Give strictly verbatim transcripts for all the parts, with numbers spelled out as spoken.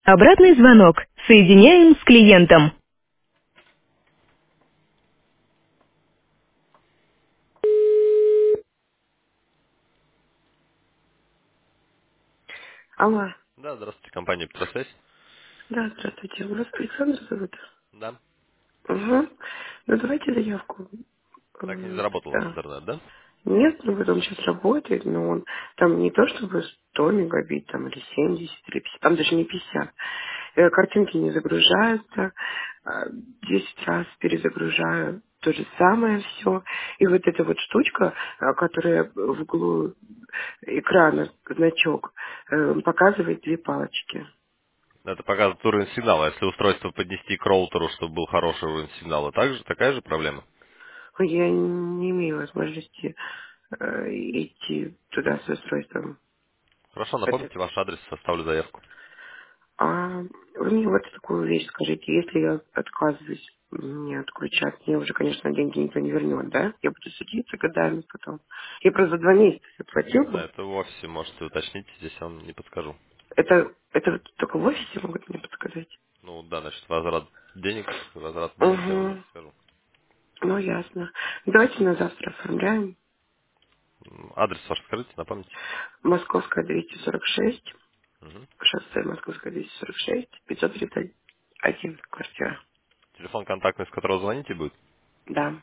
Обратный звонок. Соединяем с клиентом. Алло. Да, здравствуйте, компания Петросвязь. Да, здравствуйте. У вас Александр зовут? Да. Угу. Ну, давайте заявку. Так и не М, заработал у вас Да. интернет, да? Нет, ну, потом сейчас работает, но он там не то чтобы сто мегабит, там, или семьдесят, или пятьдесят, там даже не пятьдесят. Э, Картинки не загружаются, а, десять раз перезагружаю, то же самое все. И вот эта вот штучка, а, которая в углу экрана, значок, э, показывает две палочки. Это показывает уровень сигнала. Если устройство поднести к роутеру, чтобы был хороший уровень сигнала, также такая же проблема. Я не имею возможности э, идти туда с устройством. Хорошо, Это напомните ваш адрес, составлю заявку. А вы мне вот такую вещь скажите, если я отказываюсь мне отключать, мне уже, конечно, деньги никто не вернет, да? Я буду судиться годами потом. Я просто за два месяца заплатил Да, бы. это в офисе можете уточнить, здесь я вам не подскажу. Это, это вот только в офисе могут мне подсказать? Ну да, значит, возврат денег, возврат денег я вам не Угу. подскажу. Ну, ясно. Давайте на завтра оформляем. М, Адрес ваш скажите, напомните. Московская двести сорок шесть, Мгм. шоссе Московская двести сорок шесть, пятьсот тридцать один, квартира. Телефон контактный, с которого звоните, будет? Да.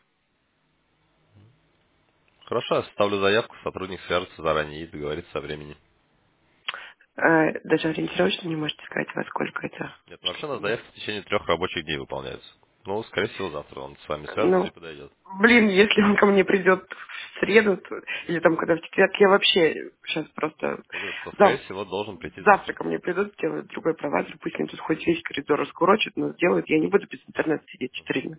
Хорошо, я составлю заявку, сотрудник свяжется заранее и договорится о времени. А, даже ориентировочно не можете сказать, во сколько это Нет, ну, вообще у нас заявки в течение трех рабочих дней выполняются. Ну, скорее всего, завтра он с вами свяжется и Ну, подойдет. блин, если он ко мне придет в среду, то- или там когда в четверг, я вообще сейчас просто Я говорю, что, скорее зав- всего, должен прийти завтра завтра. ко мне придут, сделают другой провайдер, пусть они тут хоть весь коридор раскурочат, но сделают, я не буду без интернета сидеть четыре дня.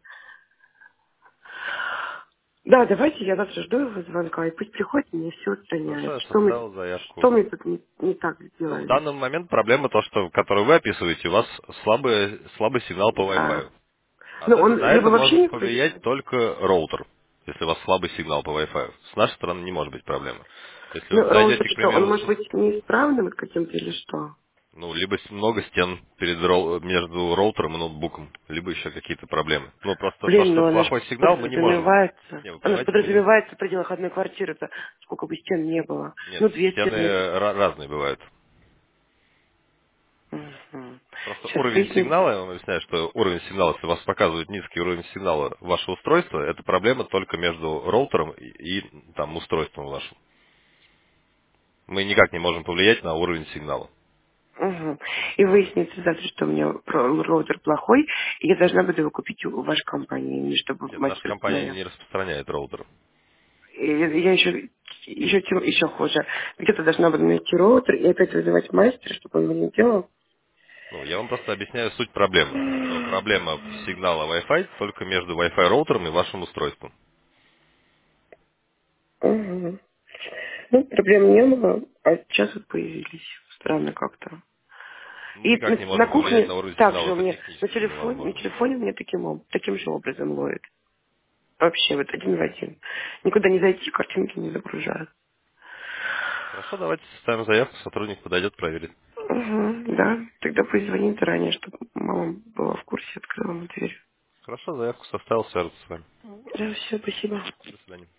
Да, давайте я завтра жду его звонка, и пусть приходит, мне все Хорошо, устраняет. я Что мы, составил заявку. что мы тут не, не так Ну, в сделали? данный момент проблема то, что, которую вы описываете, у вас слабый, слабый сигнал по А, Wi-Fi. А ну, на, он на либо это вообще может не повлиять включает. только роутер, если у вас слабый сигнал по Wi-Fi. С нашей стороны не может быть проблемы. Если Ну, вы роутер зайдете, к что, он примеру, может с- быть неисправным каким-то или что? ну, либо с- много стен перед роу- между роутером и ноутбуком, либо еще какие-то проблемы. Ну, просто то, Блин, что ну она же плохой сигнал, мы не можем. подразумевается. Не, вы Она же понимаете, мы не... подразумевается в пределах одной квартиры. Это сколько бы стен не было. Нет, Ну, две стены стены. ра- разные бывают. Мгм. Просто Сейчас уровень выясним. сигнала, я вам объясняю, что уровень сигнала, если у вас показывает низкий уровень сигнала ваше устройство, это проблема только между роутером и, и, там устройством вашим. Мы никак не можем повлиять на уровень сигнала. Мгм. И выяснится завтра, что у меня про- роутер плохой, и я должна буду его купить у у вашей компании, не чтобы Нет, наша мастер компания установил. не распространяет роутер. И я я еще, еще, тем- еще хуже. Где-то должна буду найти роутер и опять вызывать мастера, чтобы он его не делал. Ну, я вам просто объясняю суть проблемы. Что проблема сигнала Wi-Fi только между Wi-Fi роутером и вашим устройством. Мгм. Ну, проблем не было, а сейчас вот появились. Странно как-то. Мы И никак на, не на можем повлиять кухне на уровень сигнала, также у это меня на технически телефоне, на невозможно. телефоне у меня таким, об- таким же образом ловит. Вообще вот один в один. Никуда не зайти, картинки не загружают. Хорошо, давайте составим заявку, сотрудник подойдет, проверит. Угу, да, тогда пусть звонит заранее, чтобы мама была в курсе, открыла ему дверь. Хорошо, заявку составил, свяжется с вами. Да, все, спасибо. До свидания.